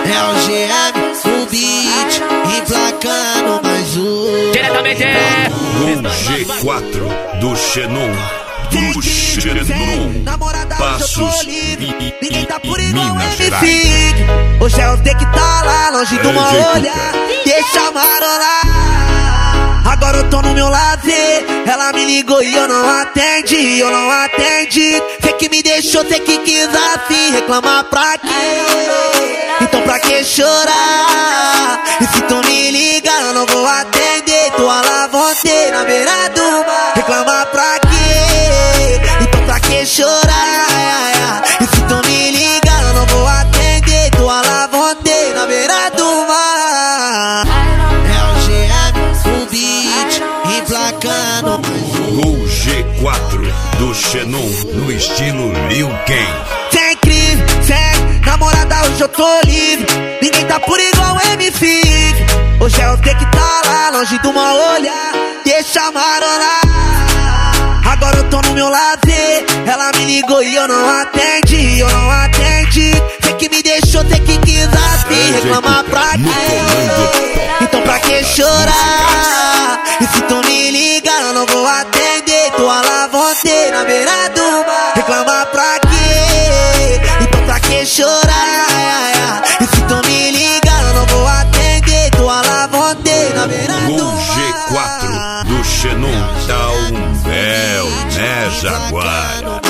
É o GM, o beat, emplacando mais um. Diretamente No G4 do Xenon. Do Xenon. Passos Ninguém tá por igual Minas MC. Gerais. Hoje é o D que tá lá longe do uma olha. Deixa marolar. Agora eu tô no meu lazer. Ela me ligou e eu não atendi. Cê que me deixou, cê que quis assim. Reclamar pra quê? Então pra que chorar? E se tu me liga eu não vou atender. Tô à la vontade na beira do mar. Reclamar pra quê? Então pra que chorar? E se tu me liga eu não vou atender. Tô à la vontade na beira do mar. É o GM, o beat, emplacando mais um. No G4 do Xenon. No estilo Lil Kane. Sem crise, sem namorada, hoje eu tô livre. Ninguém tá por igual MC. Hoje é o D que tá lá longe do uma olhar. Deixa marolar. Agora eu tô no meu lazer. Ela me ligou e eu não atendi. Cê que me deixou, cê que quis assim. Reclamar pra quê? Então pra que chorar? E se tu me liga eu não vou atender. Tô à la vontade na beira do mar. Reclamar pra quê? Então pra que chorar? E se tu me liga eu não vou atender. Tô à la vontade na beira do No mar. G4 do Xenon. Dá um véu, né, Jaguara?